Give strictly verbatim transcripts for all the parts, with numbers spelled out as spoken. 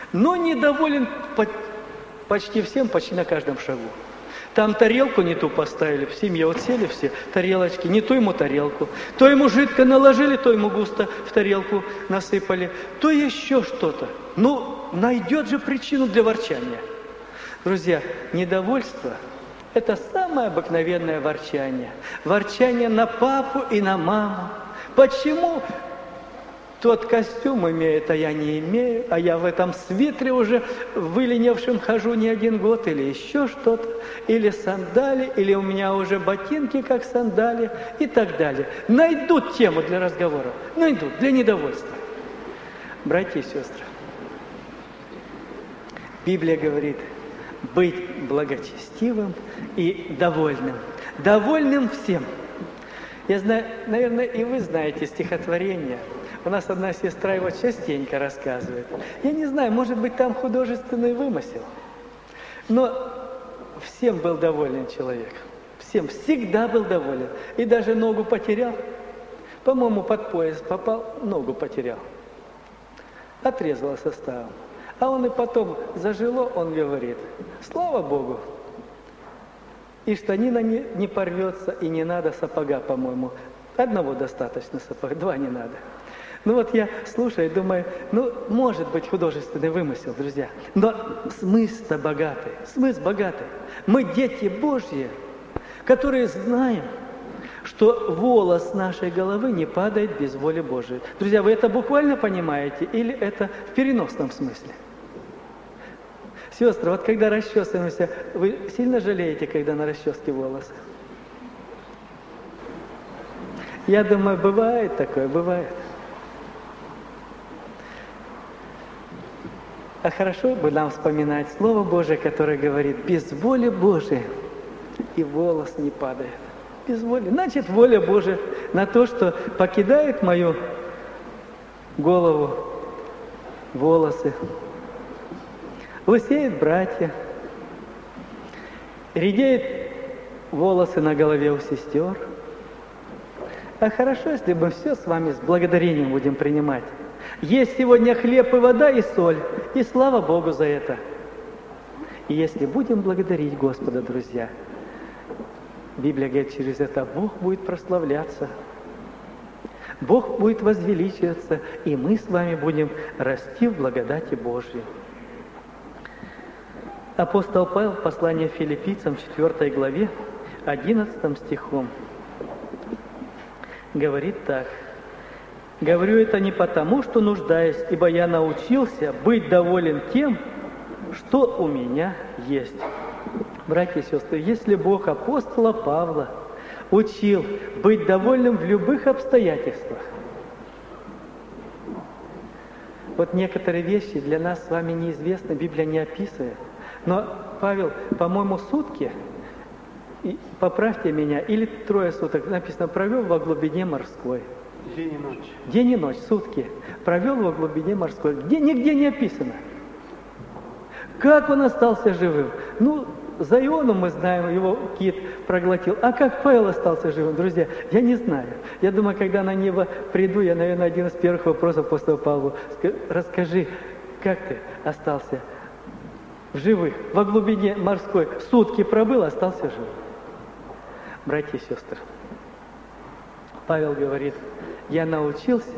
но недоволен почти всем, почти на каждом шагу. Там тарелку не ту поставили, в семье вот сели все, тарелочки, не ту ему тарелку, то ему жидко наложили, то ему густо в тарелку насыпали, то еще что-то. Ну, найдет же причину для ворчания. Друзья, недовольство – это самое обыкновенное ворчание. Ворчание на папу и на маму. Почему тот костюм имеет, а я не имею, а я в этом свитере уже выленившем хожу не один год, или еще что-то, или сандали, или у меня уже ботинки как сандали и так далее. Найдут тему для разговора, найдут, для недовольства. Братья и сестры, Библия говорит, быть благочестивым и довольным. Довольным всем. Я знаю, наверное, и вы знаете стихотворение. У нас одна сестра его частенько рассказывает. Я не знаю, может быть, там художественный вымысел. Но всем был доволен человек. Всем, всегда был доволен. И даже ногу потерял. По-моему, под пояс попал, ногу потерял. Отрезала составом. А он и потом зажило, он говорит, слава Богу, и штанина не, не порвется, и не надо сапога, по-моему. Одного достаточно сапога, два не надо. Ну вот я слушаю и думаю, ну, может быть художественный вымысел, друзья, но смысл-то богатый, смысл богатый. Мы дети Божьи, которые знаем, что волос нашей головы не падает без воли Божией. Друзья, вы это буквально понимаете или это в переносном смысле? Сестры, вот когда расчесываемся, вы сильно жалеете, когда на расческе волосы? Я думаю, бывает такое, бывает. А хорошо бы нам вспоминать Слово Божие, которое говорит, без воли Божией и волос не падает. Без воли. Значит, воля Божия на то, что покидает мою голову, волосы, лысеют братья, редеют волосы на голове у сестер. А хорошо, если мы все с вами с благодарением будем принимать. Есть сегодня хлеб и вода и соль, и слава Богу за это. И если будем благодарить Господа, друзья, Библия говорит, через это Бог будет прославляться, Бог будет возвеличиваться, и мы с вами будем расти в благодати Божьей. Апостол Павел в послании Филиппийцам, четвёртой главе, одиннадцатым стихом, говорит так. «Говорю это не потому, что нуждаюсь, ибо я научился быть доволен тем, что у меня есть». Братья и сестры, если Бог апостола Павла учил быть довольным в любых обстоятельствах, вот некоторые вещи для нас с вами неизвестны, Библия не описывает. Но Павел, по-моему, сутки, и, поправьте меня, или трое суток, написано, провел во глубине морской. День и ночь. День и ночь, сутки. Провел во глубине морской. Где, нигде не описано. Как он остался живым? Ну, за Иону мы знаем, его кит проглотил. А как Павел остался живым? Друзья, я не знаю. Я думаю, когда на небо приду, я, наверное, один из первых вопросов после Павла. Расскажи, как ты остался в живых, во глубине морской? Сутки пробыл, остался живым. Братья и сестры, Павел говорит, я научился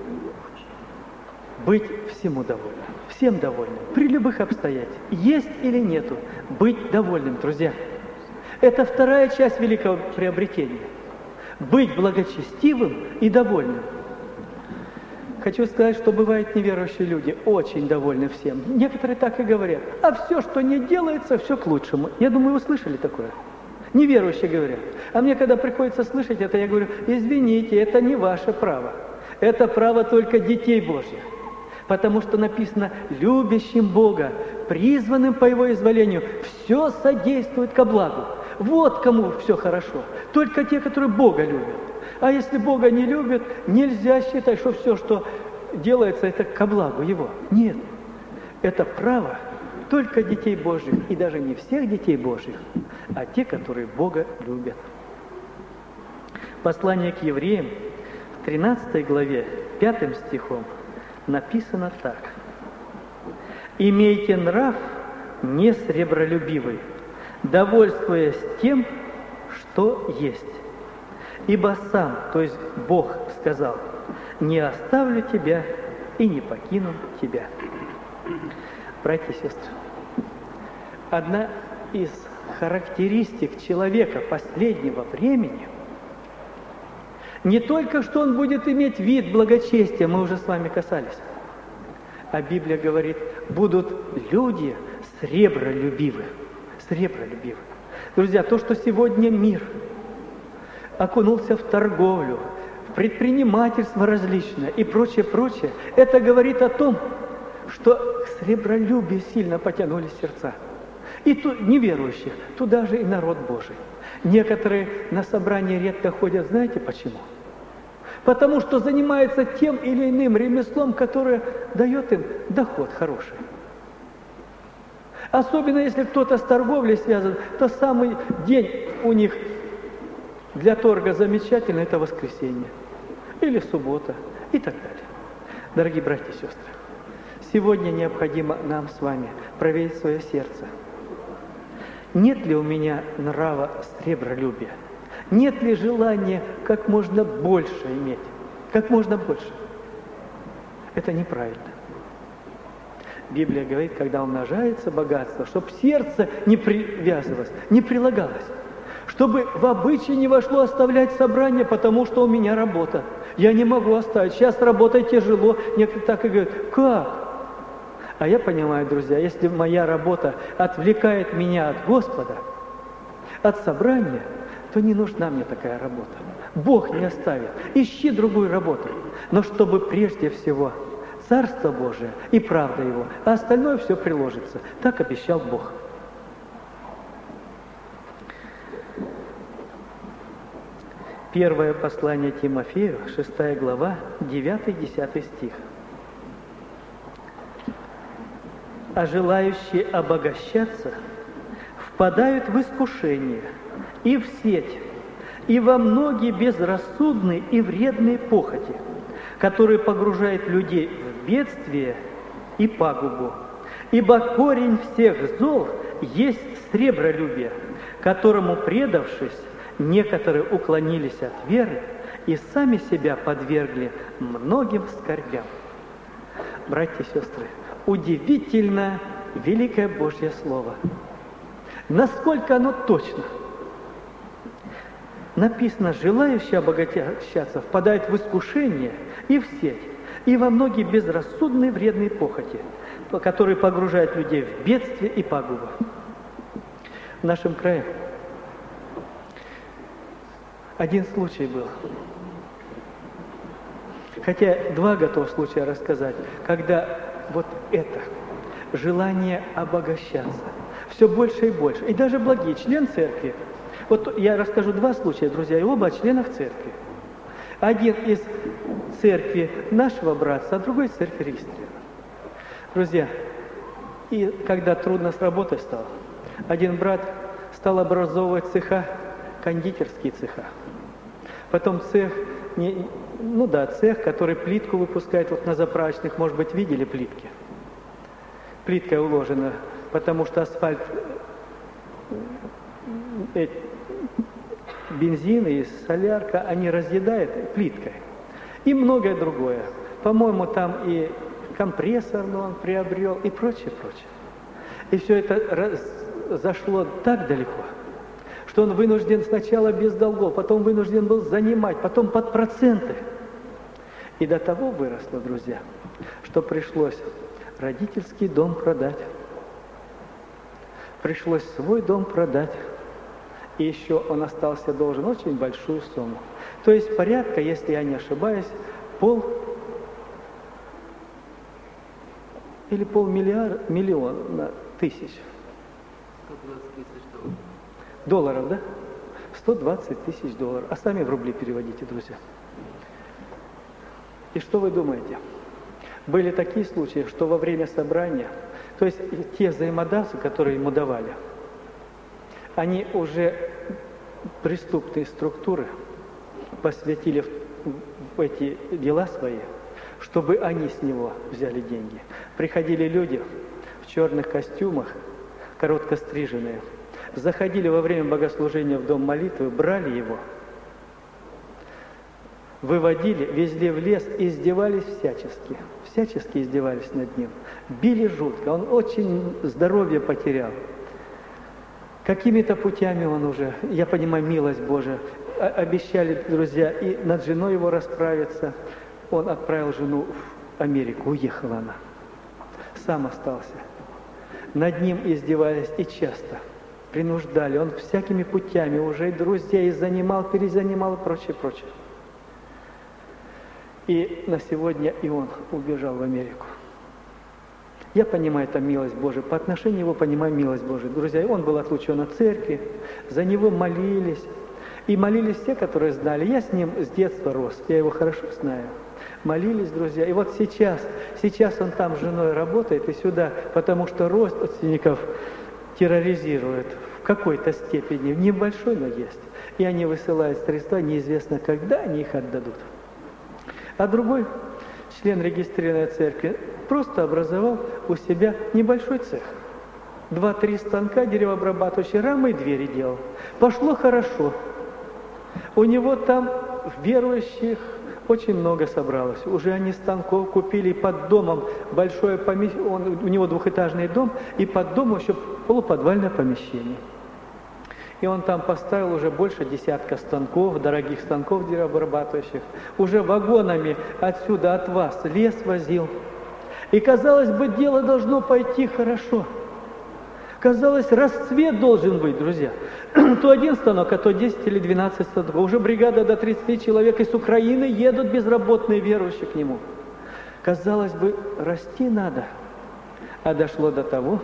быть всему довольным, всем довольным, при любых обстоятельствах, есть или нету, быть довольным, друзья. Это вторая часть великого приобретения. Быть благочестивым и довольным. Хочу сказать, что бывают неверующие люди, очень довольны всем. Некоторые так и говорят, а все, что не делается, все к лучшему. Я думаю, вы слышали такое? Неверующие говорят. А мне, когда приходится слышать это, я говорю, извините, это не ваше право. Это право только детей Божьих. Потому что написано, любящим Бога, призванным по Его изволению, все содействует ко благу. Вот кому все хорошо. Только те, которые Бога любят. А если Бога не любят, нельзя считать, что все, что делается, это ко благу Его. Нет. Это право только детей Божьих, и даже не всех детей Божьих, а те, которые Бога любят. Послание к евреям в тринадцатой главе, пятым стихом написано так. Имейте нрав не сребролюбивый, довольствуясь тем, что есть. Ибо сам, то есть Бог, сказал: не оставлю тебя и не покину тебя. Братья и сестры, одна из характеристик человека последнего времени не только, что он будет иметь вид благочестия, мы уже с вами касались, а Библия говорит, будут люди сребролюбивы. Сребролюбивы. Друзья, то, что сегодня мир окунулся в торговлю, в предпринимательство различное и прочее, прочее, это говорит о том, что к сребролюбию сильно потянулись сердца. И ту, неверующих, туда же и народ Божий. Некоторые на собрание редко ходят, знаете почему? Потому что занимаются тем или иным ремеслом, которое дает им доход хороший. Особенно если кто-то с торговлей связан, то самый день у них для торга замечательный – это воскресенье или суббота и так далее. Дорогие братья и сестры, сегодня необходимо нам с вами проверить свое сердце. Нет ли у меня нрава сребролюбия? Нет ли желания как можно больше иметь? Как можно больше? Это неправильно. Библия говорит, когда умножается богатство, чтобы сердце не привязывалось, не прилагалось. Чтобы в обычай не вошло оставлять собрание, потому что у меня работа. Я не могу оставить. Сейчас работать тяжело. Некоторые так и говорят, как? А я понимаю, друзья, если моя работа отвлекает меня от Господа, от собрания, то не нужна мне такая работа. Бог не оставит. Ищи другую работу. Но чтобы прежде всего Царство Божие и правда Его, а остальное все приложится. Так обещал Бог. Первое послание Тимофею, шестая глава, девятый-десятый стих. А желающие обогащаться впадают в искушение и в сеть, и во многие безрассудные и вредные похоти, которые погружают людей в бедствие и пагубу. Ибо корень всех зол есть сребролюбие, которому, предавшись, некоторые уклонились от веры и сами себя подвергли многим скорбям. Братья и сестры, удивительно великое Божье Слово. Насколько оно точно. Написано, желающие обогащаться впадают в искушение и в сеть, и во многие безрассудные вредные похоти, которые погружают людей в бедствие и пагубу. В нашем крае один случай был. Хотя два готов случая рассказать, когда вот это желание обогащаться все больше и больше, и даже благие член церкви. Вот я расскажу два случая, друзья, и оба членов церкви. Один из церкви нашего братца, а другой из церкви регистрирован. Друзья, и когда трудно с работой стало, один брат стал образовывать цеха, кондитерские цеха. Потом цех, не, ну да, цех, который плитку выпускает вот на заправочных, может быть, видели плитки? Плитка уложена, потому что асфальт, э, бензин и солярка, они разъедают плиткой. И многое другое. По-моему, там и компрессор он приобрел, и прочее, прочее. И все это раз, зашло так далеко, что он вынужден сначала без долгов, потом вынужден был занимать, потом под проценты. И до того выросло, друзья, что пришлось родительский дом продать, пришлось свой дом продать, и еще он остался должен очень большую сумму. То есть порядка, если я не ошибаюсь, пол или полмиллиарда, миллиона тысяч. сто двадцать тысяч долларов. Долларов, да? сто двадцать тысяч долларов. А сами в рубли переводите, друзья. И что вы думаете? Были такие случаи, что во время собрания, то есть те взаимодавцы, которые ему давали, они уже преступные структуры посвятили в, в эти дела свои, чтобы они с него взяли деньги. Приходили люди, черных костюмах, коротко стриженные, заходили во время богослужения в дом молитвы, брали его, выводили, везли в лес и издевались всячески, всячески издевались над ним. Били жутко, он очень здоровье потерял. Какими-то путями он уже, я понимаю, милость Божия, обещали, друзья, и над женой его расправиться. Он отправил жену в Америку, уехала она. Сам остался. Над ним издевались и часто принуждали. Он всякими путями уже и друзей занимал, перезанимал и прочее, прочее. И на сегодня и он убежал в Америку. Я понимаю, это милость Божия. По отношению его понимаю милость Божия. Друзья, он был отлучен от церкви, за него молились. И молились те, которые знали. Я с ним с детства рос, я его хорошо знаю. Молились, друзья. И вот сейчас, сейчас он там с женой работает и сюда, потому что родственников терроризирует в какой-то степени, небольшой, но есть. И они высылают средства, неизвестно когда они их отдадут. А другой член регистрированной церкви просто образовал у себя небольшой цех. Два-три станка деревообрабатывающие, рамы и двери делал. Пошло хорошо. У него там верующих очень много собралось. Уже они станков купили, под домом большое помещение, он, у него двухэтажный дом, и под домом еще полуподвальное помещение. И он там поставил уже больше десятка станков, дорогих станков деревообрабатывающих. Уже вагонами отсюда, от вас, лес возил. И, казалось бы, дело должно пойти хорошо. Казалось, расцвет должен быть, друзья. То один станок, а то десять или двенадцать станков. Уже бригада до тридцати человек из Украины едут безработные верующие к нему. Казалось бы, расти надо. А дошло до того,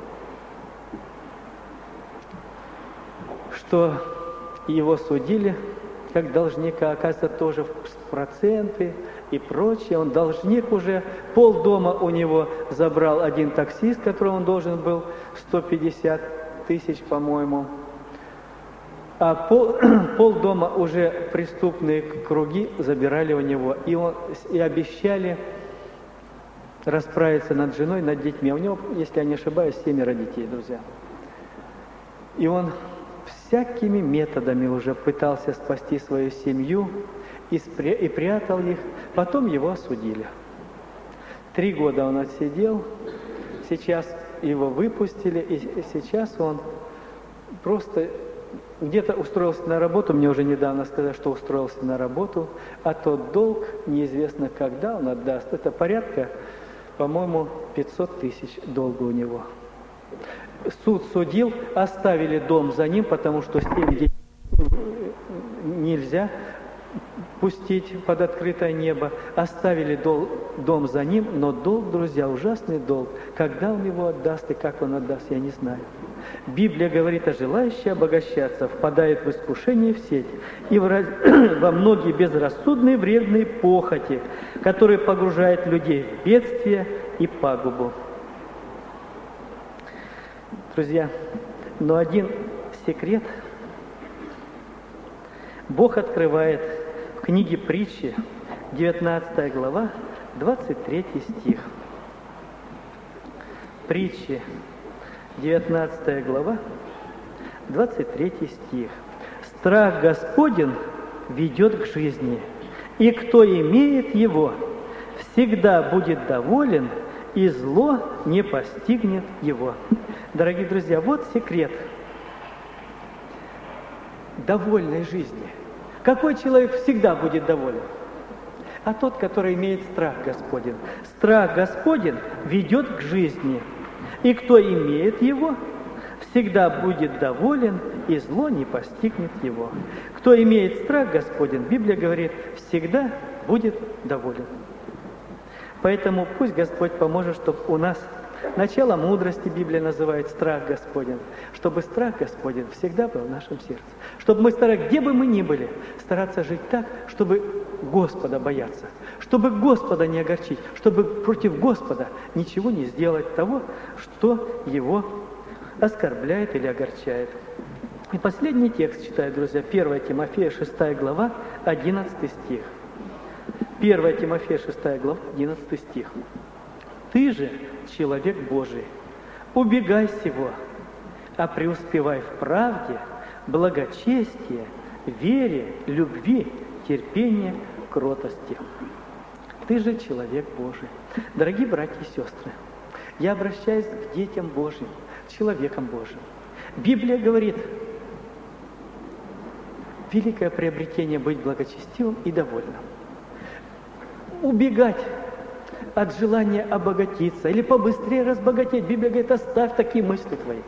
что его судили как должника, оказывается, тоже в проценты и прочее. Он должник уже, полдома у него забрал один таксист, которого он должен был сто пятьдесят тысяч, по-моему. А пол, полдома уже преступные круги забирали у него. И, он, и обещали расправиться над женой, над детьми. У него, если я не ошибаюсь, семеро детей, друзья. И он всякими методами уже пытался спасти свою семью и, спря... и прятал их. Потом его осудили. Три года он отсидел. Сейчас его выпустили, и сейчас он просто где-то устроился на работу. Мне уже недавно сказали, что устроился на работу, а тот долг неизвестно когда он отдаст. Это порядка, по-моему, пятьсот тысяч долга у него. Суд судил, оставили дом за ним, потому что семь детей нельзя пустить под открытое небо. Оставили дол, дом за ним, но долг, друзья, ужасный долг. Когда он его отдаст и как он отдаст, я не знаю. Библия говорит, а желающий обогащаться впадает в искушение в сеть и в, во многие безрассудные вредные похоти, которые погружают людей в бедствие и пагубу. Друзья, но один секрет Бог открывает в книге Притчи, девятнадцатая глава, двадцать третий стих. Притчи, девятнадцатая глава, двадцать третий стих. «Страх Господень ведет к жизни, и кто имеет его, всегда будет доволен, и зло не постигнет его». Дорогие друзья, вот секрет довольной жизни. Какой человек всегда будет доволен? А тот, который имеет страх Господень. Страх Господень ведет к жизни, и кто имеет его, всегда будет доволен, и зло не постигнет его. Кто имеет страх Господень, Библия говорит, всегда будет доволен. Поэтому пусть Господь поможет, чтобы у нас начало мудрости Библия называет страх Господень, чтобы страх Господень всегда был в нашем сердце. Чтобы мы старались, где бы мы ни были, стараться жить так, чтобы Господа бояться, чтобы Господа не огорчить, чтобы против Господа ничего не сделать того, что Его оскорбляет или огорчает. И последний текст читаю, друзья, первое Тимофея, шестая глава, одиннадцатый стих. первое Тимофея, шестая глава, одиннадцатый стих. «Ты же человек Божий, убегай сего, а преуспевай в правде, благочестии, вере, любви, терпении, кротости. Ты же человек Божий. Дорогие братья и сестры, я обращаюсь к детям Божьим, к человекам Божьим. Библия говорит, великое приобретение быть благочестивым и довольным. Убегать от желания обогатиться или побыстрее разбогатеть. Библия говорит, оставь такие мысли твои.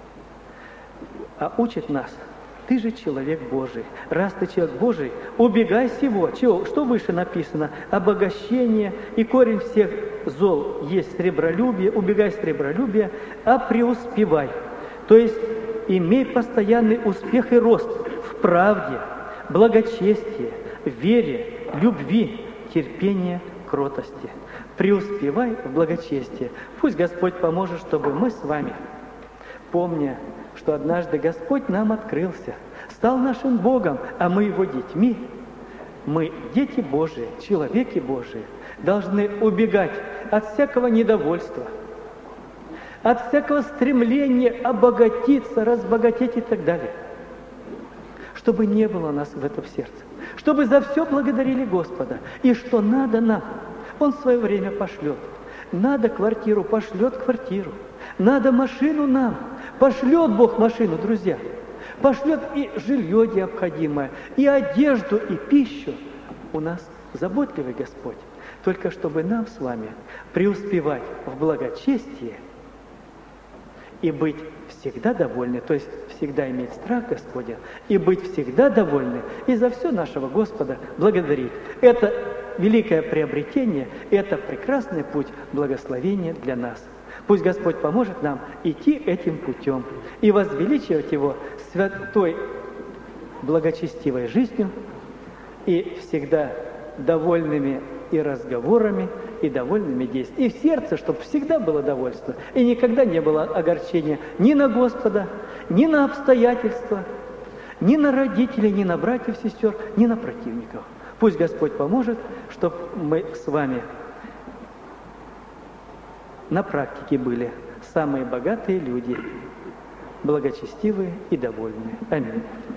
А учит нас, ты же человек Божий. Раз ты человек Божий, убегай сего. Чего? Что выше написано? Обогащение и корень всех зол есть сребролюбие. Убегай сребролюбия, а преуспевай. То есть имей постоянный успех и рост в правде, благочестии, вере, любви, терпении, кротости. Преуспевай в благочестии. Пусть Господь поможет, чтобы мы с вами, помня, что однажды Господь нам открылся, стал нашим Богом, а мы Его детьми, мы, дети Божии, человеки Божии, должны убегать от всякого недовольства, от всякого стремления обогатиться, разбогатеть и так далее. Чтобы не было у нас в этом сердце. Чтобы за все благодарили Господа. И что надо нам, Он в свое время пошлет. Надо квартиру, пошлет квартиру. Надо машину нам. Пошлет Бог машину, друзья. Пошлет и жилье необходимое, и одежду, и пищу. У нас заботливый Господь. Только чтобы нам с вами преуспевать в благочестии и быть всегда довольны, то есть всегда иметь страх Господень, и быть всегда довольны, и за все нашего Господа благодарить. Это великое приобретение, это прекрасный путь благословения для нас. Пусть Господь поможет нам идти этим путем и возвеличивать Его святой, благочестивой жизнью и всегда довольными и разговорами, и довольными действиями. И в сердце, чтобы всегда было довольство, и никогда не было огорчения ни на Господа, ни на обстоятельства, ни на родителей, ни на братьев, сестер, ни на противников. Пусть Господь поможет, чтобы мы с вами на практике были самые богатые люди, благочестивые и довольные. Аминь.